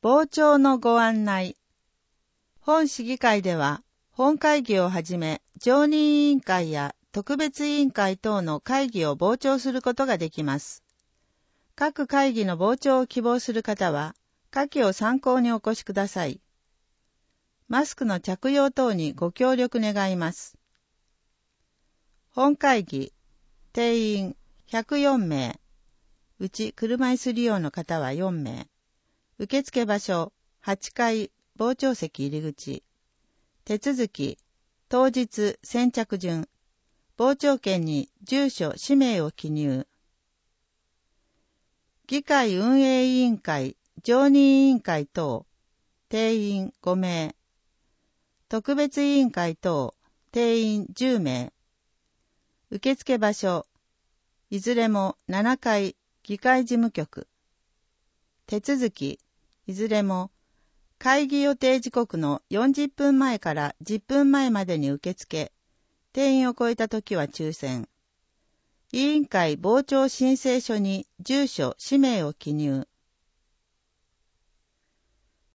傍聴のご案内。本市議会では、本会議をはじめ、常任委員会や特別委員会等の会議を傍聴することができます。各会議の傍聴を希望する方は、下記を参考にお越しください。マスクの着用等にご協力願います。本会議、定員104名、うち車椅子利用の方は4名。受付場所、8階、傍聴席入り口。手続き、当日、先着順。傍聴券に住所、氏名を記入。議会運営委員会、常任委員会等、定員5名。特別委員会等、定員10名。受付場所、いずれも7階、議会事務局。手続き、いずれも会議予定時刻の40分前から10分前までに受付、定員を超えたときは抽選。委員会傍聴申請書に住所、氏名を記入。